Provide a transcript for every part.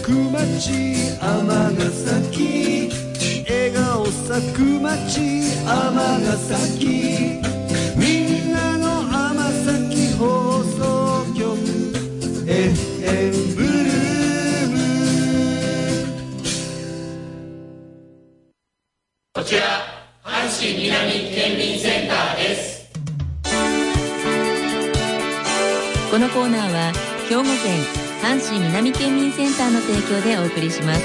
く街尼崎、笑顔咲く街尼崎、みんなの尼崎放送局 FM ブルーム。 こちら阪神南県民センターです。 このコーナーは兵庫県阪神南県民センターの提供でお送りします。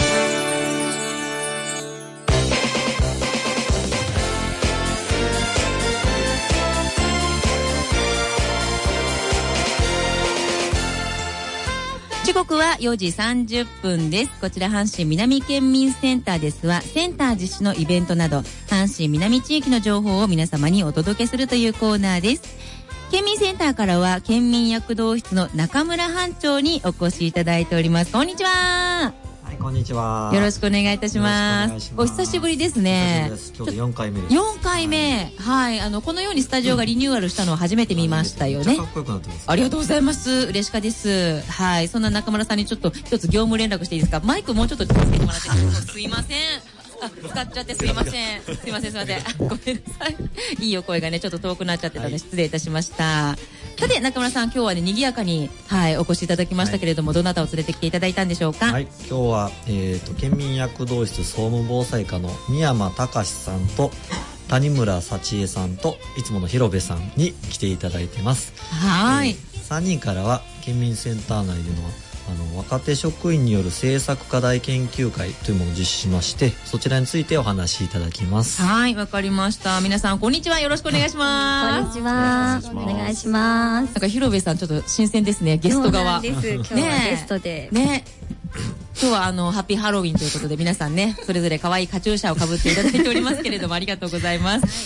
時刻は4時30分です。こちら阪神南県民センターですは、センター実施のイベントなど阪神南地域の情報を皆様にお届けするというコーナーです。県民センターからは県民躍動室の中村班長にお越しいただいております。こんにちは。 はい、こんにちは。 よろしくお願いいたします。お久しぶりですね。 今日で4回目です。 4回目。はい、このようにスタジオがリニューアルしたのは初めて見ましたよね。 かっこよくなってます。 ありがとうございます。嬉しかです。はい、そんな中村さんにちょっと一つ業務連絡していいですか。マイクもうちょっとつけてもらってすいません。使っちゃってすいません。すいません。ごめんなさい。いいお声がね、ちょっと遠くなっちゃってたので失礼いたしました。さて、中村さん、今日はね、賑やかに、はい、お越しいただきましたけれども、どなたを連れてきていただいたんでしょうか。 はい、今日は、県民躍動室総務防災課の宮山隆さんと、谷村幸恵さんと、いつもの広部さんに来ていただいてます。 はい。 3人からは、県民センター内での若手職員による政策課題研究会というものを実施しまして、そちらについてお話しいただきます。 はい、わかりました。皆さんこんにちは、よろしくお願いします。 こんにちは、お願いします。 なんか広部さんちょっと新鮮ですね、ゲスト側。 そうなんです。今日はゲストでね。今日はハッピーハロウィンということで皆さんね、それぞれ可愛いカチューシャをかぶっていただいておりますけれども、ありがとうございます。はい、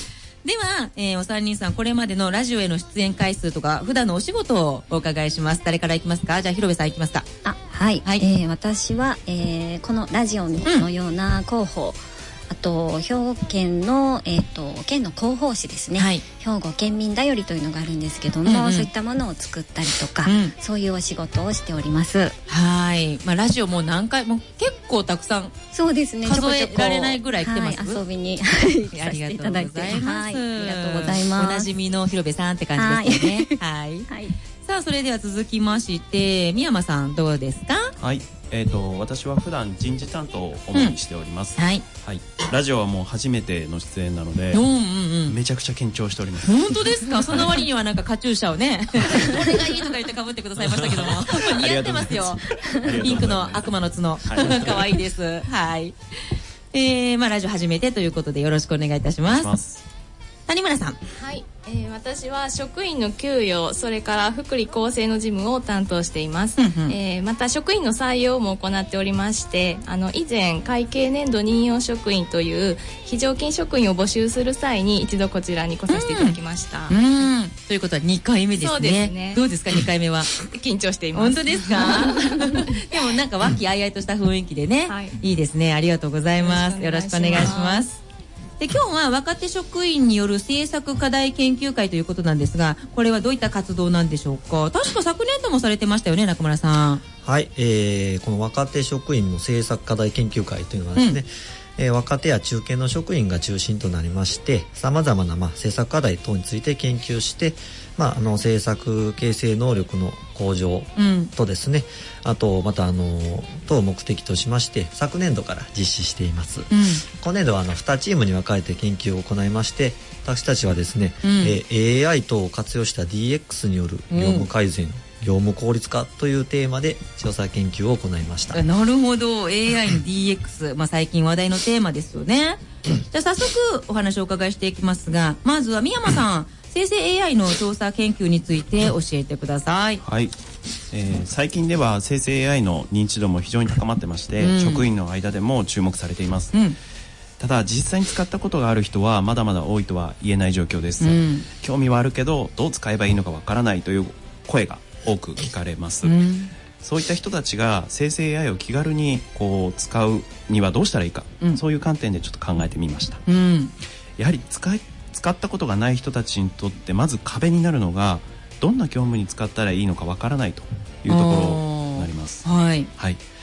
では、お三人さん、これまでのラジオへの出演回数とか普段のお仕事をお伺いします。誰からいきますか。じゃあ広部さんいきますか。 はい、はい、私は、このラジオのような広報、あと兵庫県の、県の広報誌ですね、はい、兵庫県民だよりというのがあるんですけども、そういったものを作ったりとか、そういうお仕事をしております。 はい、ラジオも何回も結構たくさん、 そうですね、 数えられないぐらい来てます。 はい、遊びにありがとうございます。 ありがとうございます。 おなじみの広部さんって感じですよね。はい、はい、さあそれでは続きまして宮山さんどうですか。 はい、私は普段人事担当を主にしております。 はい、 はい、ラジオはもう初めての出演なので、めちゃくちゃ緊張しております。 本当ですか。その割にはなんかカチューシャをねこれがいいとか言って被ってくださいましたけども似合ってますよ。ピンクの悪魔の角可愛いです。はい、ラジオ初めてということでよろしくお願いいたします。谷村さん。 はい、私は職員の給与、それから福利厚生の事務を担当しています。また職員の採用も行っておりまして、以前会計年度任用職員という非常勤職員を募集する際に一度こちらに来させていただきました。 ということは2回目ですね。 そうですね。 どうですか2回目は。 緊張しています。 本当ですかでもなんか和気あいあいとした雰囲気でね、はい、いいですね。ありがとうございます。よろしくお願いします。で今日は若手職員による政策課題研究会ということなんですが、これはどういった活動なんでしょうか。確か昨年度もされてましたよね、中村さん。 はい、この若手職員の政策課題研究会というのはですね、若手や中堅の職員が中心となりまして、さまざまな政策課題等について研究して、政策形成能力の向上とですね、あとまた等を目的としまして昨年度から実施しています。今年度は2チームに分かれて研究を行いまして、私たちはですね、AI 等を活用した DX による業務改善、業務効率化というテーマで調査研究を行いました。 なるほど。 AI の DX、最近話題のテーマですよね。じゃあ早速お話をお伺いしていきますが、まずは宮山さん、生成 AI の調査研究について教えてください。 はい、最近では生成 AI の認知度も非常に高まってまして、職員の間でも注目されています。ただ実際に使ったことがある人はまだまだ多いとは言えない状況です。興味はあるけどどう使えばいいのかわからないという声が多く聞かれます。そういった人たちが生成 AI を気軽に使うにはどうしたらいいか、そういう観点でちょっと考えてみました。やはり使ったことがない人たちにとってまず壁になるのが、どんな業務に使ったらいいのかわからないというところになります。はい、はい、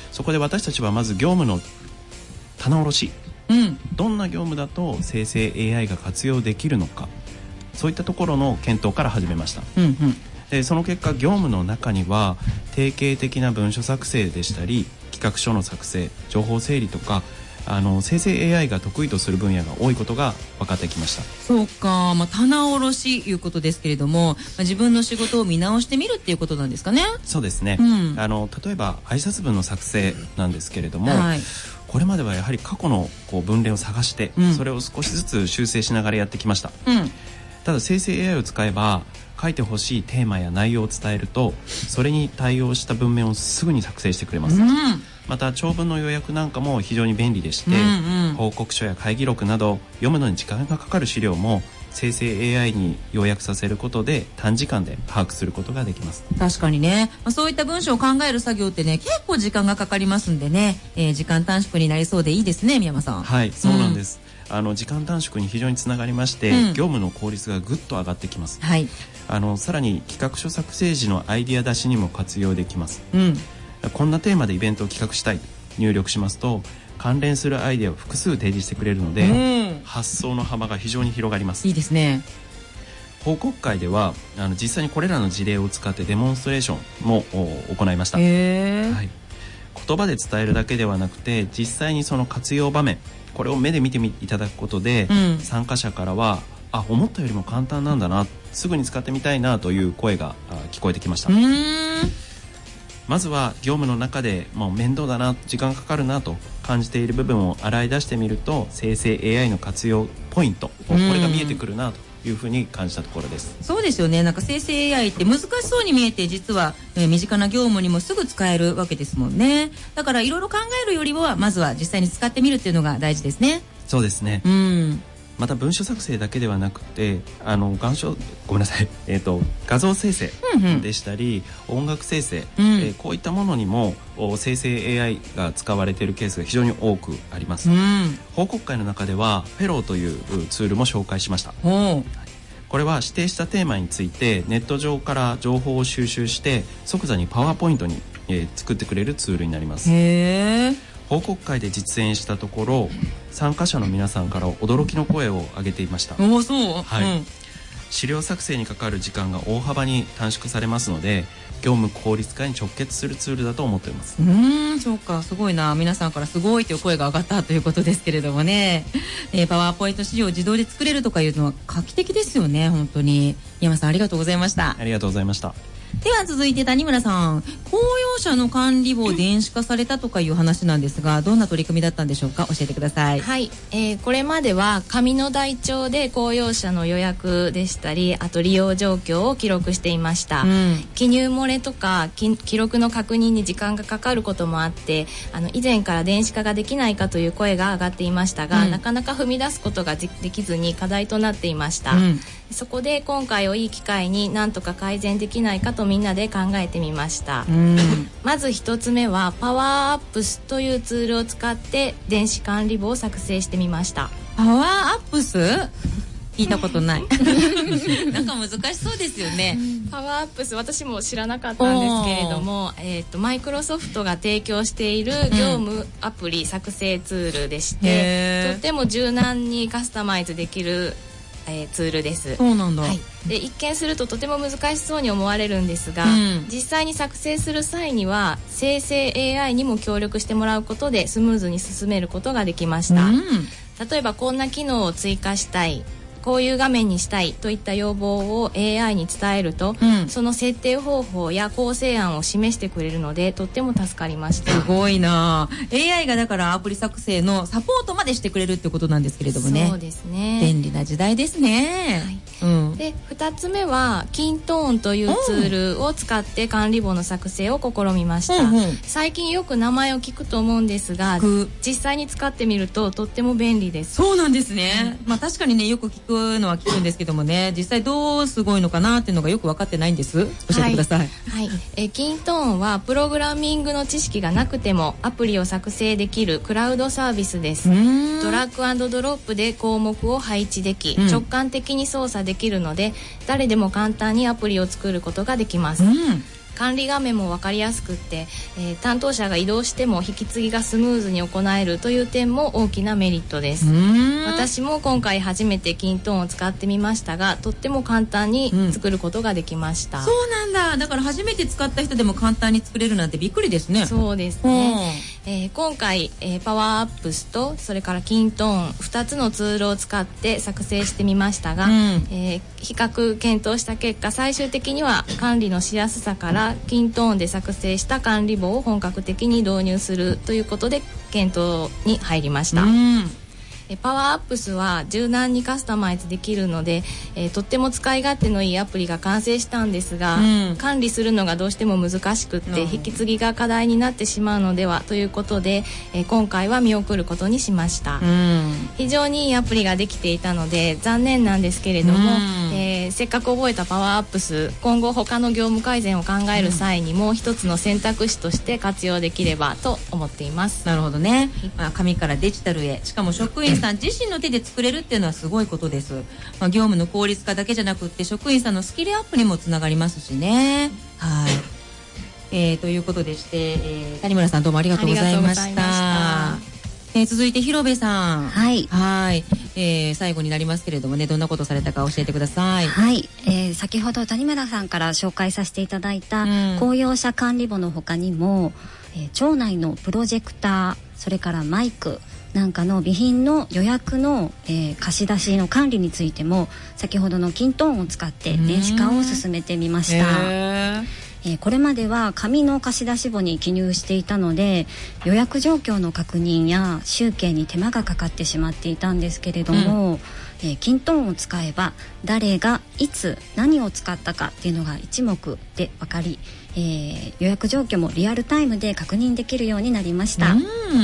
そこで私たちはまず業務の棚卸し、どんな業務だと生成 AI が活用できるのか、そういったところの検討から始めました。でその結果、業務の中には定型的な文書作成でしたり企画書の作成、情報整理とか生成 AI が得意とする分野が多いことが分かってきました。 そうか、棚卸しいうことですけれども、自分の仕事を見直してみるっていうことなんですかね。 そうですね、例えば挨拶文の作成なんですけれども、これまではやはり過去の文例を探して、それを少しずつ修正しながらやってきました。ただ生成 AI を使えば書いてほしいテーマや内容を伝えると、それに対応した文面をすぐに作成してくれます。また長文の要約なんかも非常に便利でして、報告書や会議録など読むのに時間がかかる資料も生成 AI に要約させることで短時間で把握することができます。 確かにね、そういった文章を考える作業ってね、結構時間がかかりますんでね、時間短縮になりそうでいいですね、宮山さん。 はい、そうなんです。時間短縮に非常につながりまして、業務の効率がぐっと上がってきます。さらに企画書作成時のアイディア出しにも活用できます。こんなテーマでイベントを企画したい入力しますと、関連するアイデアを複数提示してくれるので、発想の幅が非常に広がります。 いいですね。 報告会では実際にこれらの事例を使ってデモンストレーションも行いました。言葉で伝えるだけではなくて、実際にその活用場面、これを目で見ていただくことで、参加者からは思ったよりも簡単なんだな、すぐに使ってみたいなという声が聞こえてきました。まずは業務の中でもう面倒だな、時間かかるなと感じている部分を洗い出してみると、生成 AI の活用ポイント、これが見えてくるなというふうに感じたところです。 そうですよね。なんか生成 AI って難しそうに見えて、実は、身近な業務にもすぐ使えるわけですもんね。だからいろいろ考えるよりは、まずは実際に使ってみるっていうのが大事ですね。 そうですね。また文書作成だけではなくて、画像生成でしたり、音楽生成、こういったものにも生成 AI が使われているケースが非常に多くあります。報告会の中ではフェローというツールも紹介しました。これは指定したテーマについてネット上から情報を収集して即座にパワーポイントに作ってくれるツールになります。報告会で実演したところ、参加者の皆さんから驚きの声を上げていました。資料作成にかかる時間が大幅に短縮されますので、業務効率化に直結するツールだと思っています。 そうか、すごいな。皆さんからすごいという声が上がったということですけれどもね、パワーポイント資料を自動で作れるとかいうのは画期的ですよね。本当に山さん、ありがとうございました。 ありがとうございました。 では続いて谷村さん、公用車の管理簿を電子化されたとかいう話なんですが、どんな取り組みだったんでしょうか。教えてください。 これまでは紙の台帳で公用車の予約でしたり、あと利用状況を記録していました。記入漏れとか記録の確認に時間がかかることもあって、以前から電子化ができないかという声が上がっていましたが、なかなか踏み出すことができずに課題となっていました。そこで今回をいい機会に何とか改善できないかとみんなで考えてみました。まず一つ目はパワーアップスというツールを使って電子管理簿を作成してみました。 パワーアップス聞いたことないなんか難しそうですよね。 パワーアップス、私も知らなかったんですけれども、マイクロソフトが提供している業務アプリ作成ツールでして、とっても柔軟にカスタマイズできるツールです。 そうなんだ。 で一見するととても難しそうに思われるんですが、実際に作成する際には生成 AI にも協力してもらうことでスムーズに進めることができました。例えばこんな機能を追加したい、こういう画面にしたいといった要望を AI に伝えると、その設定方法や構成案を示してくれるのでとっても助かりました。 すごいな。 AI がだからアプリ作成のサポートまでしてくれるってことなんですけれどもね。 そうですね、 便利な時代ですね。 で2つ目はキントーンというツールを使って管理簿の作成を試みました。最近よく名前を聞くと思うんですが、実際に使ってみるととっても便利です。 そうなんですね。確かにね、よく聞くのは聞くんですけどもね、実際どうすごいのかなっていうのがよく分かってないんです。教えてください。 キントーンはプログラミングの知識がなくてもアプリを作成できるクラウドサービスです。ドラッグ&ドロップで項目を配置でき、直感的に操作できるので誰でも簡単にアプリを作ることができます。 管理画面も分かりやすくって、担当者が移動しても引き継ぎがスムーズに行えるという点も大きなメリットです。私も今回初めてキントーンを使ってみましたが、とっても簡単に作ることができました。 そうなんだ。だから初めて使った人でも簡単に作れるなんてびっくりですね。 そうですね。今回、パワーアップスとそれからキントーン2つのツールを使って作成してみましたが、比較検討した結果、最終的には管理のしやすさからキントーンで作成した管理簿を本格的に導入するということで検討に入りました。パワーアップスは柔軟にカスタマイズできるので、とっても使い勝手のいいアプリが完成したんですが、管理するのがどうしても難しくって引き継ぎが課題になってしまうのではということで、今回は見送ることにしました。非常にいいアプリができていたので残念なんですけれども、せっかく覚えたパワーアップス、今後他の業務改善を考える際にも一つの選択肢として活用できればと思っています。 なるほどね。紙からデジタルへ、しかも職員さん自身の手で作れるっていうのはすごいことです。業務の効率化だけじゃなくって職員さんのスキルアップにもつながりますしね。はい。ということでして、谷村さんどうもありがとうございました。続いて広部さん。 はい。 最後になりますけれどもね、どんなことをされたか教えてください。 はい。先ほど谷村さんから紹介させていただいた公用車管理簿の他にも、庁内のプロジェクター、それからマイクなんかの備品の予約の、貸し出しの管理についても先ほどのキントーンを使って電子化を進めてみました。これまでは紙の貸し出し簿に記入していたので予約状況の確認や集計に手間がかかってしまっていたんですけれども、キントーンを使えば誰がいつ何を使ったかっていうのが一目で分かり、予約状況もリアルタイムで確認できるようになりました。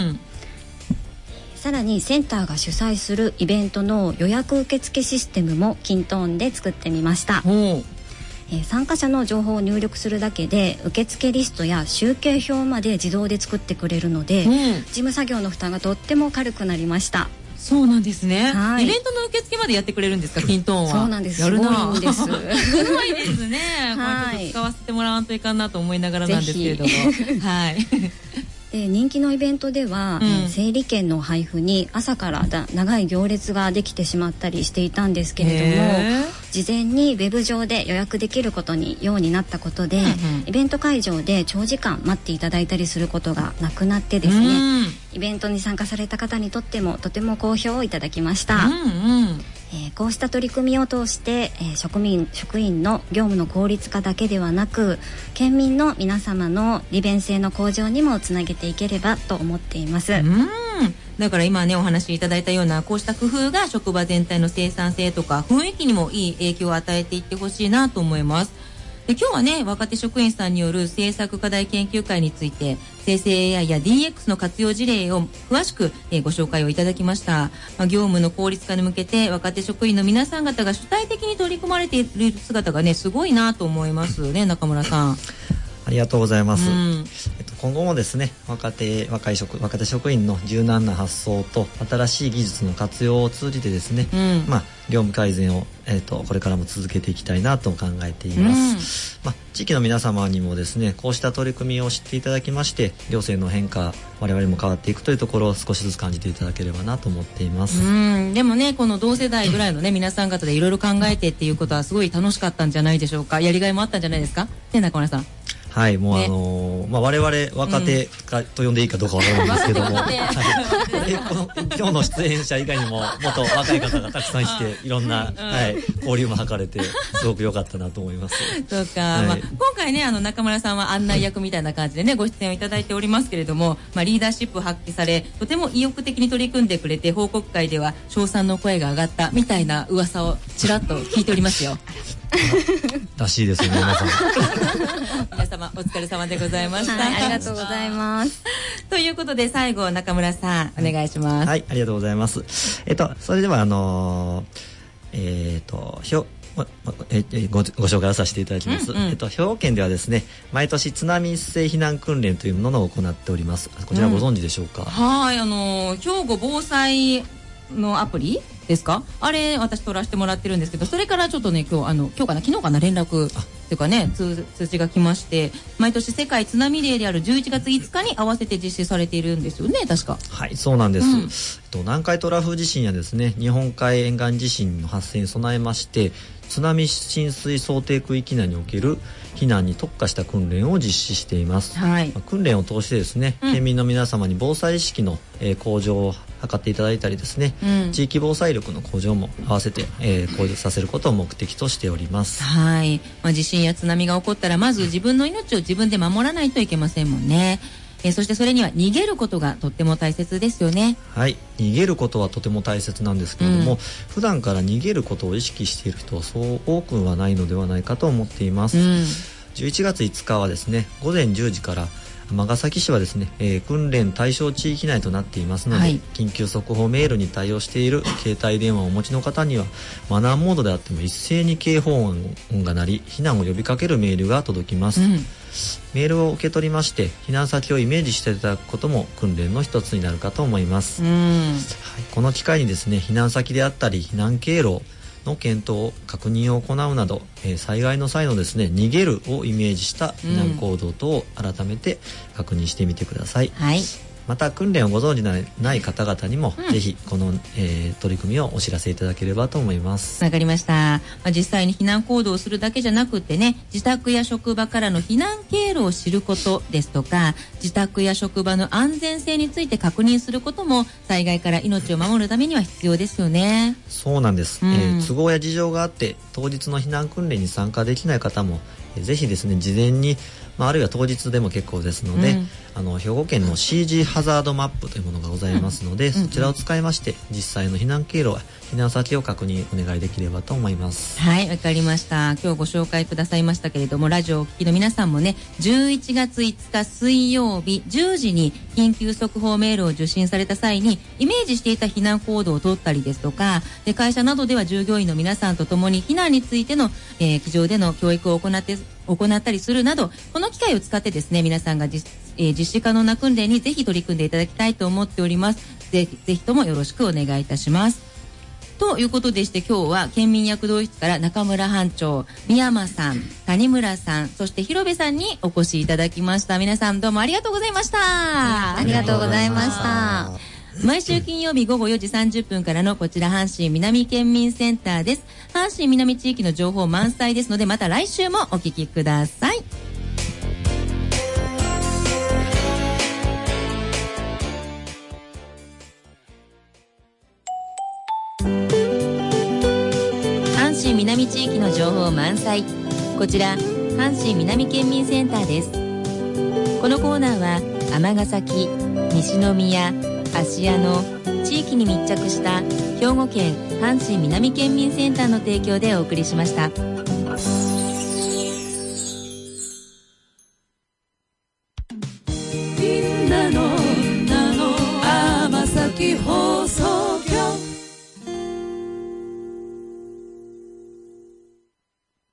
さらにセンターが主催するイベントの予約受付システムもキントーンで作ってみました。参加者の情報を入力するだけで受付リストや集計表まで自動で作ってくれるので、事務作業の負担がとっても軽くなりました。 そうなんですね。イベントの受付までやってくれるんですか、キントーンは。 そうなんです。 やるな。 すごいんです。 すごいですね。これちょっと使わせてもらわんといかんなと思いながらなんですけれども。はい。 人気のイベントでは、整理券の配布に朝から長い行列ができてしまったりしていたんですけれども、事前にウェブ上で予約できることにようになったことで、イベント会場で長時間待っていただいたりすることがなくなってですね、イベントに参加された方にとってもとても好評をいただきました。こうした取り組みを通して、職員の業務の効率化だけではなく県民の皆様の利便性の向上にもつなげていければと思っています。 だから今ねお話しいただいたようなこうした工夫が職場全体の生産性とか雰囲気にもいい影響を与えていってほしいなと思います。で今日はね若手職員さんによる政策課題研究会について生成 AI や DX の活用事例を詳しく、ご紹介をいただきました。業務の効率化に向けて若手職員の皆さん方が主体的に取り組まれている姿がねすごいなと思いますね。中村さんありがとうございます。今後もですね若手職員の柔軟な発想と新しい技術の活用を通じてですね、業務改善を、これからも続けていきたいなと考えています。地域の皆様にもですねこうした取り組みを知っていただきまして行政の変化我々も変わっていくというところを少しずつ感じていただければなと思っています。 でもねこの同世代ぐらいのね皆さん方でいろいろ考えてっていうことはすごい楽しかったんじゃないでしょうか。やりがいもあったんじゃないですかね中村さん。 はい、もう我々若手と呼んでいいかどうかわからないんですけども、今日の出演者以外にももっと若い方がたくさんいていろんな、交流も図れてすごく良かったなと思います。 そうか、今回ね中村さんは案内役みたいな感じでねご出演をいただいておりますけれども、リーダーシップを発揮されとても意欲的に取り組んでくれて報告会では称賛の声が上がったみたいな噂をちらっと聞いておりますよ。 らしいですね皆さん。 皆様お疲れ様でございました。 ありがとうございます。 ということで最後中村さんお願いします。 はい、ありがとうございます。それではご紹介をさせていただきます。兵庫県ではですね毎年津波一斉避難訓練というものを行っております。こちらご存知でしょうか。 はい、兵庫防災のアプリですか、あれ私取らせてもらってるんですけど、それからちょっとね今日昨日かな連絡っていうかね通知が来まして、毎年世界津波デーである11月5日に合わせて実施されているんですよね、確か。 はい、そうなんです、南海トラフ地震やですね日本海沿岸地震の発生に備えまして、津波浸水想定区域内における避難に特化した訓練を実施しています、訓練を通してですね、県民の皆様に防災意識の、向上を図っていただいたりですね、地域防災力の向上も合わせて、向上させることを目的としております。 はい、地震や津波が起こったらまず自分の命を自分で守らないといけませんもんね。そしてそれには逃げることがとっても大切ですよね。 はい、逃げることはとても大切なんですけれども、普段から逃げることを意識している人はそう多くはないのではないかと思っています、11月5日はですね午前10時から尼崎市はですね、訓練対象地域内となっていますので、緊急速報メールに対応している携帯電話をお持ちの方にはマナーモードであっても一斉に警報音が鳴り避難を呼びかけるメールが届きます、メールを受け取りまして避難先をイメージしていただくことも訓練の一つになるかと思います、この機会にですね避難先であったり避難経路の検討確認を行うなど、災害の際のですね逃げるをイメージした避難行動等を改めて確認してみてください、また訓練をご存知ない方々にも、ぜひこの、取り組みをお知らせいただければと思います。 わかりました、実際に避難行動をするだけじゃなくってね、自宅や職場からの避難経路を知ることですとか、自宅や職場の安全性について確認することも災害から命を守るためには必要ですよね。 そうなんです、都合や事情があって当日の避難訓練に参加できない方も、ぜひですね事前に、あるいは当日でも結構ですので、兵庫県の CG ハザードマップというものがございますので、そちらを使いまして実際の避難経路や避難先を確認お願いできればと思います。 はい、わかりました。今日ご紹介くださいましたけれども、ラジオをお聞きの皆さんもね、11月5日水曜日10時に緊急速報メールを受信された際にイメージしていた避難行動を取ったりですとか、で会社などでは従業員の皆さんとともに避難についての、机上での教育を行ったりするなど、この機会を使ってですね皆さんが実施可能な訓練にぜひ取り組んでいただきたいと思っております。ぜひともよろしくお願いいたします。ということでして、今日は県民躍動室から中村班長、三山さん、谷村さん、そして広部さんにお越しいただきました。皆さんどうもありがとうございました。 ありがとうございました。 毎週金曜日午後4時30分からのこちら阪神南県民センターです。阪神南地域の情報満載ですので、また来週もお聞きください。阪神南地域の情報満載、こちら阪神南県民センターです。このコーナーは尼崎、西宮、芦屋の地域に密着した兵庫県阪神南県民センターの提供でお送りしました。 みんなの尼崎放送